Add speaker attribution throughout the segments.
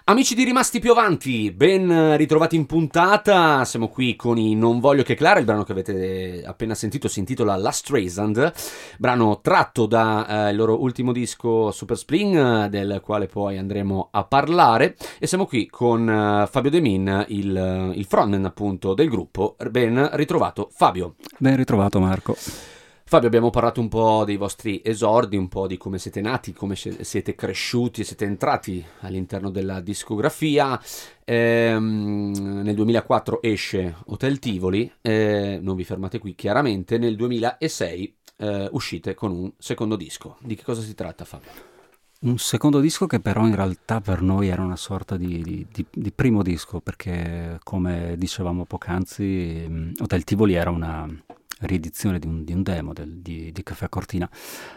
Speaker 1: Amici di Rimasti Più Avanti, ben ritrovati in puntata. Siamo qui con i Non Voglio Che Clara. Il brano che avete appena sentito si intitola Last Streisand, brano tratto da il loro ultimo disco Super Spring, del quale poi andremo a parlare. E siamo qui con Fabio De Min, il frontman appunto del gruppo. Ben ritrovato Fabio.
Speaker 2: Ben ritrovato Marco.
Speaker 1: Fabio, abbiamo parlato un po' dei vostri esordi, un po' di come siete nati, come siete cresciuti e siete entrati all'interno della discografia. Nel 2004 esce Hotel Tivoli, non vi fermate qui chiaramente. Nel 2006 uscite con un secondo disco. Di che cosa si tratta, Fabio?
Speaker 2: Un secondo disco che però in realtà per noi era una sorta di primo disco, perché come dicevamo poc'anzi, Hotel Tivoli era una riedizione di un demo di Caffè Cortina,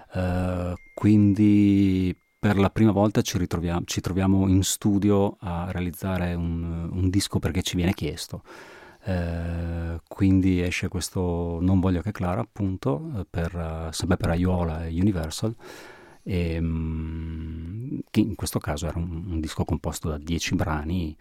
Speaker 2: quindi per la prima volta ci troviamo in studio a realizzare un disco perché ci viene chiesto. Quindi esce questo Non Voglio Che Clara, appunto, sempre per Aiola e Universal, che in questo caso era un disco composto da 10 brani.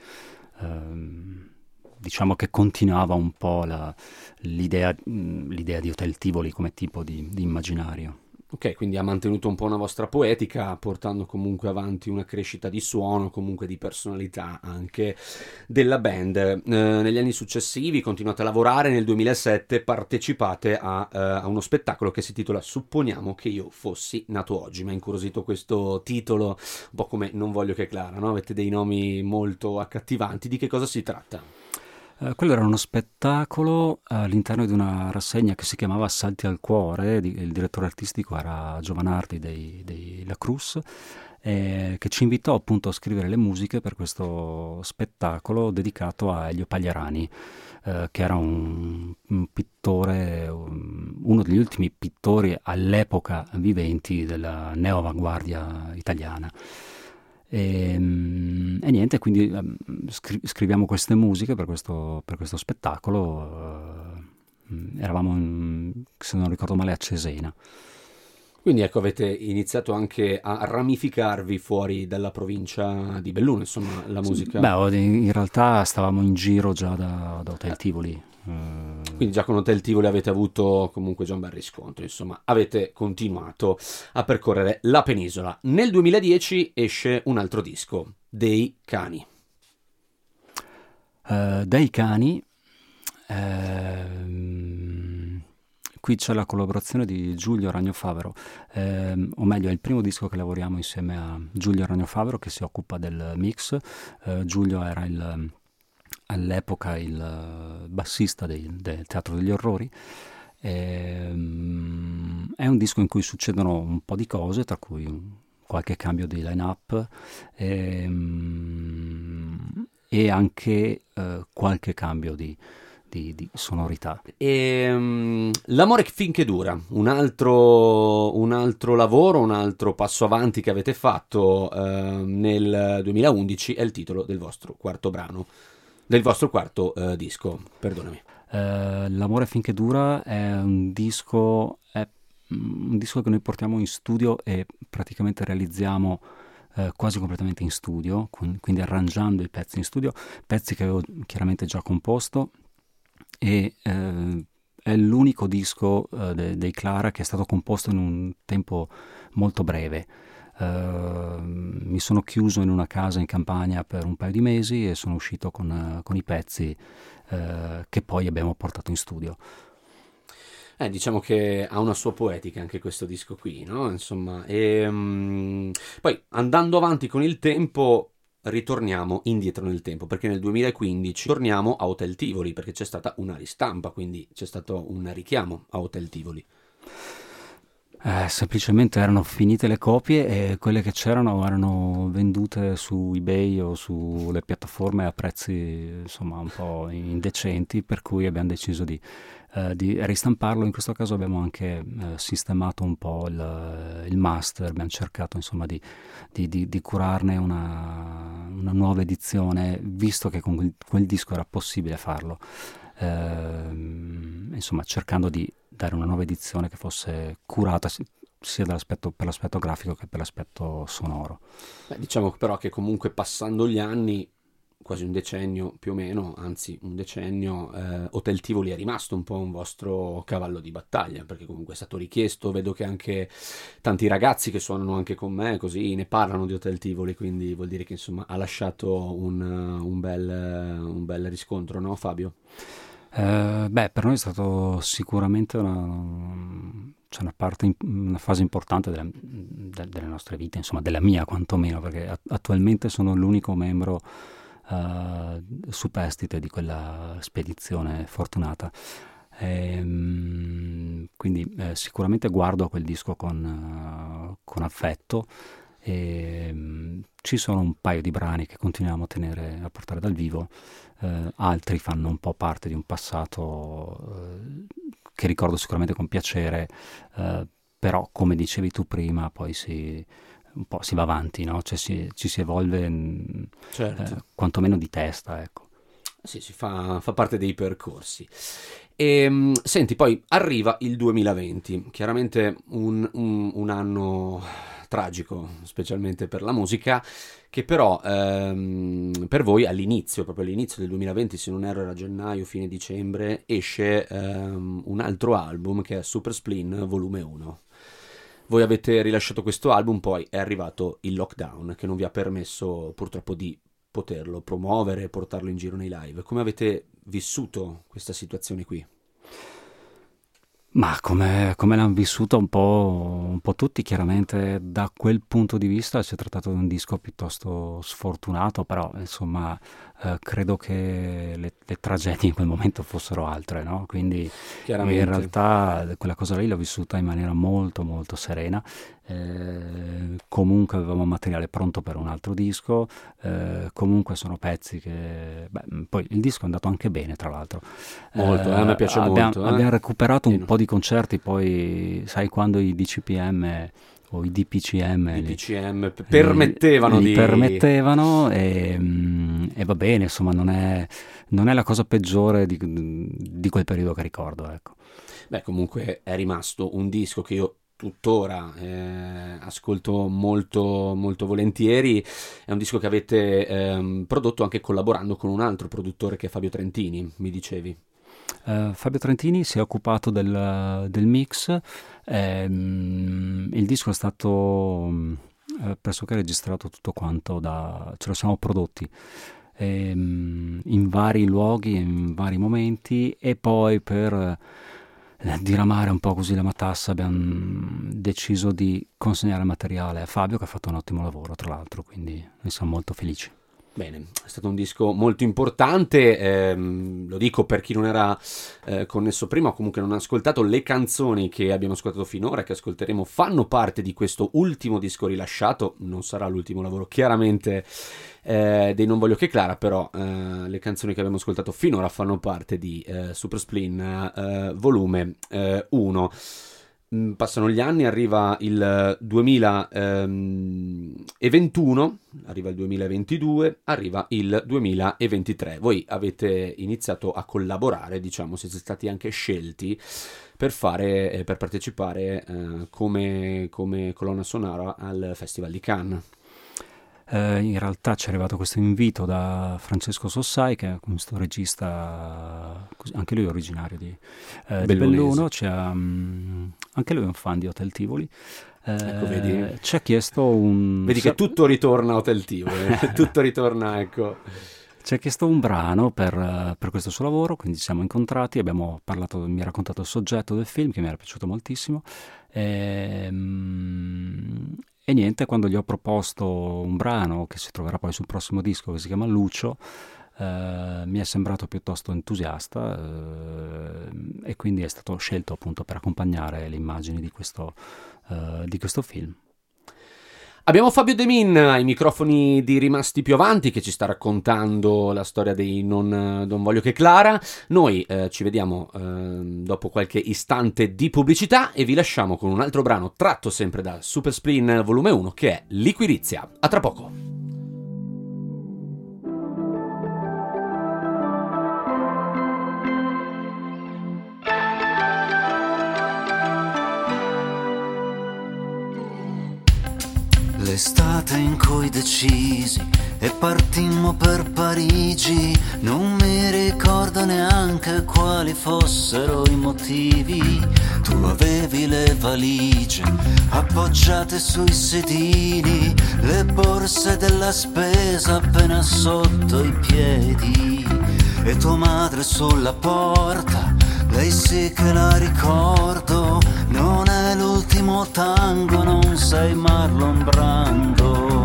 Speaker 2: Diciamo che continuava un po' l'idea di Hotel Tivoli come tipo di immaginario.
Speaker 1: Ok, quindi ha mantenuto un po' una vostra poetica, portando comunque avanti una crescita di suono, comunque di personalità anche della band. Negli anni successivi continuate a lavorare, nel 2007 partecipate a uno spettacolo che si titola Supponiamo che io fossi nato oggi. Mi ha incuriosito questo titolo, un po' come Non Voglio Che Clara, no? Avete dei nomi molto accattivanti. Di che cosa si tratta?
Speaker 2: Quello era uno spettacolo all'interno di una rassegna che si chiamava Assalti al Cuore. Il direttore artistico era Giovanardi dei La Cruz, che ci invitò appunto a scrivere le musiche per questo spettacolo dedicato a Elio Pagliarani, che era un pittore, uno degli ultimi pittori all'epoca viventi della neoavanguardia italiana. E niente, quindi scriviamo queste musiche per questo spettacolo. Eravamo, se non ricordo male, a Cesena.
Speaker 1: Quindi ecco, avete iniziato anche a ramificarvi fuori dalla provincia di Belluno, insomma, la musica.
Speaker 2: Beh, in realtà stavamo in giro già da Hotel Tivoli.
Speaker 1: Quindi già con Hotel Tivoli avete avuto comunque già un bel riscontro, insomma, avete continuato a percorrere la penisola. Nel 2010 esce un altro disco, Dei Cani.
Speaker 2: Dei Cani. Qui c'è la collaborazione di Giulio Ragnofavero, o meglio è il primo disco che lavoriamo insieme a Giulio Ragnofavero, che si occupa del mix. Giulio era all'epoca il bassista del Teatro degli Orrori. È un disco in cui succedono un po' di cose, tra cui qualche cambio di line-up e anche qualche cambio di sonorità.
Speaker 1: L'amore finché dura, un altro lavoro, un altro passo avanti che avete fatto nel 2011 è il titolo del vostro quarto brano, del vostro quarto disco, perdonami.
Speaker 2: L'amore finché dura è un disco che noi portiamo in studio e praticamente realizziamo quasi completamente in studio, quindi arrangiando i pezzi in studio, pezzi che avevo chiaramente già composto. E è l'unico disco dei Clara che è stato composto in un tempo molto breve. Mi sono chiuso in una casa in campagna per un paio di mesi e sono uscito con i pezzi che poi abbiamo portato in studio.
Speaker 1: Diciamo che ha una sua poetica anche questo disco qui, no? Insomma, poi andando avanti con il tempo ritorniamo indietro nel tempo, perché nel 2015 torniamo a Hotel Tivoli, perché c'è stata una ristampa, quindi c'è stato un richiamo a Hotel Tivoli.
Speaker 2: Semplicemente erano finite le copie e quelle che c'erano erano vendute su eBay o sulle piattaforme a prezzi insomma un po' indecenti, per cui abbiamo deciso di ristamparlo. In questo caso abbiamo anche sistemato un po' il master, abbiamo cercato insomma di curarne una nuova edizione, visto che con quel disco era possibile farlo. Insomma, cercando di dare una nuova edizione che fosse curata sia per l'aspetto grafico che per l'aspetto sonoro.
Speaker 1: Beh, diciamo però che comunque passando gli anni, quasi un decennio più o meno, anzi un decennio, Hotel Tivoli è rimasto un po' un vostro cavallo di battaglia, perché comunque è stato richiesto, vedo che anche tanti ragazzi che suonano anche con me, così ne parlano di Hotel Tivoli, quindi vuol dire che insomma ha lasciato un bel riscontro, no Fabio?
Speaker 2: Beh, per noi è stato sicuramente cioè una fase importante delle nostre vite, insomma, della mia quantomeno, perché attualmente sono l'unico membro superstite di quella spedizione fortunata. Quindi sicuramente guardo a quel disco con affetto. Ci sono un paio di brani che continuiamo a portare dal vivo, altri fanno un po' parte di un passato che ricordo sicuramente con piacere, però come dicevi tu prima, poi un po' si va avanti, no? Cioè ci si evolve
Speaker 1: Certo.
Speaker 2: quantomeno di testa, ecco.
Speaker 1: Sì, fa parte dei percorsi. Senti, poi arriva il 2020, chiaramente un anno tragico, specialmente per la musica, che però per voi proprio all'inizio del 2020, se non erro era gennaio, fine dicembre, esce un altro album che è Super Spleen Volume 1. Voi avete rilasciato questo album, poi è arrivato il lockdown che non vi ha permesso purtroppo di poterlo promuovere e portarlo in giro nei live. Come avete vissuto questa situazione qui?
Speaker 2: Ma come l'hanno vissuta un po' tutti, chiaramente da quel punto di vista si è trattato di un disco piuttosto sfortunato, però insomma credo che le tragedie in quel momento fossero altre, no? Quindi in
Speaker 1: Chiaramente.
Speaker 2: realtà quella cosa lì l'ho vissuta in maniera molto molto serena. Comunque avevamo materiale pronto per un altro disco, comunque sono pezzi che... Beh, poi il disco è andato anche bene, tra l'altro.
Speaker 1: Molto, a me piace molto,
Speaker 2: Abbiamo recuperato un
Speaker 1: Pieno.
Speaker 2: po' di concerti, poi sai quando i DCPM o i DPCM
Speaker 1: I DCM permettevano
Speaker 2: li
Speaker 1: di...
Speaker 2: permettevano e va bene, insomma non è la cosa peggiore di quel periodo che ricordo, ecco.
Speaker 1: Beh, comunque è rimasto un disco che io tuttora ascolto molto, molto volentieri. È un disco che avete prodotto anche collaborando con un altro produttore che è Fabio Trentini, mi dicevi.
Speaker 2: Fabio Trentini si è occupato del mix, il disco è stato pressoché registrato tutto quanto ce lo siamo prodotti in vari luoghi, in vari momenti e poi per diramare un po' così la matassa abbiamo deciso di consegnare il materiale a Fabio che ha fatto un ottimo lavoro tra l'altro, quindi ne siamo molto felici.
Speaker 1: Bene, è stato un disco molto importante, lo dico per chi non era connesso prima o comunque non ha ascoltato, le canzoni che abbiamo ascoltato finora, che ascolteremo, fanno parte di questo ultimo disco rilasciato, non sarà l'ultimo lavoro chiaramente dei Non Voglio Che Clara, però le canzoni che abbiamo ascoltato finora fanno parte di Super Spleen volume 1. Passano gli anni, arriva il 2021, arriva il 2022, arriva il 2023. Voi avete iniziato a collaborare, diciamo, siete stati anche scelti per partecipare come colonna sonora al Festival di Cannes.
Speaker 2: In realtà ci è arrivato questo invito da Francesco Sossai, che è questo regista, anche lui è originario di
Speaker 1: Bellunese.
Speaker 2: Belluno, anche lui è un fan di Hotel Tivoli.
Speaker 1: Ecco, vedi?
Speaker 2: Ci ha chiesto un...
Speaker 1: Vedi che tutto ritorna a Hotel Tivoli, tutto ritorna, ecco.
Speaker 2: Ci ha chiesto un brano per questo suo lavoro, quindi ci siamo incontrati, abbiamo parlato, mi ha raccontato il soggetto del film che mi era piaciuto moltissimo e niente, quando gli ho proposto un brano che si troverà poi sul prossimo disco che si chiama Lucio, mi è sembrato piuttosto entusiasta e quindi è stato scelto appunto per accompagnare le immagini di questo film.
Speaker 1: Abbiamo Fabio De Min ai microfoni di Rimasti Più Avanti che ci sta raccontando la storia dei Non Voglio Che Clara. Noi ci vediamo dopo qualche istante di pubblicità e vi lasciamo con un altro brano tratto sempre da Super Spleen volume 1 che è Liquirizia. A tra poco.
Speaker 3: serate in cui decisi e partimmo per Parigi. Non mi ricordo neanche quali fossero i motivi. Tu avevi le valigie appoggiate sui sedili, le borse della spesa appena sotto i piedi, e tua madre sulla porta, lei sì che la ricordo. Non è l'ultimo tango, non sei Marlon Brando.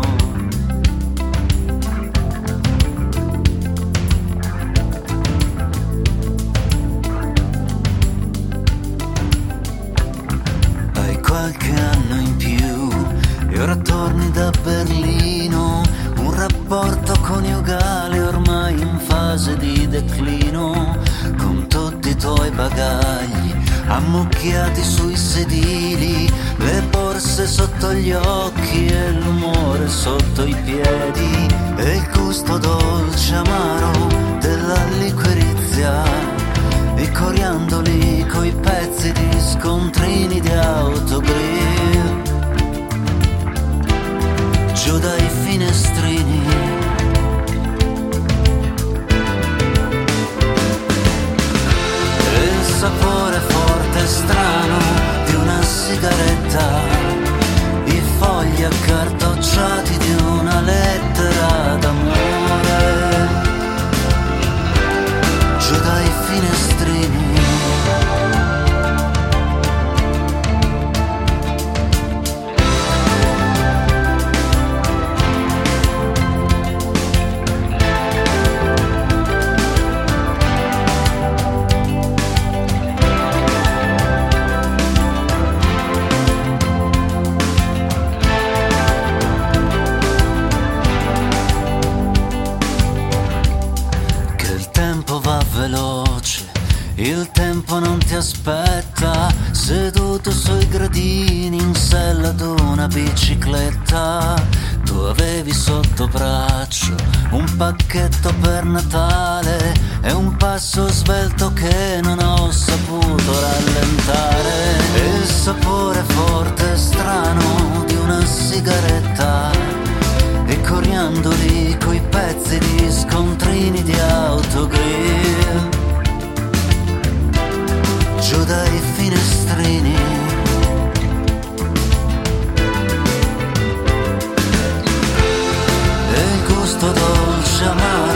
Speaker 3: Hai qualche anno in più e ora torni da Berlino. Un rapporto coniugale ormai in fase di declino, con tutti i tuoi bagagli ammucchiati sui sedili, le borse sotto gli occhi e l'umore sotto i piedi, e il gusto dolce amaro della liquirizia, i coriandoli coi pezzi di scontrini di autogrill, giù dai finestrini. Il sapore forte e strano di una sigaretta, i fogli accartocciati di una lettera d'amore, giù dai finestrini. Il tempo non ti aspetta, seduto sui gradini in sella ad una bicicletta. Tu avevi sotto braccio un pacchetto per Natale e un passo svelto che non ho saputo rallentare. Il sapore forte e strano di una sigaretta, e coriandoli coi pezzi di scontrini di autogrill, giù dai finestrini. E il gusto dolce amaro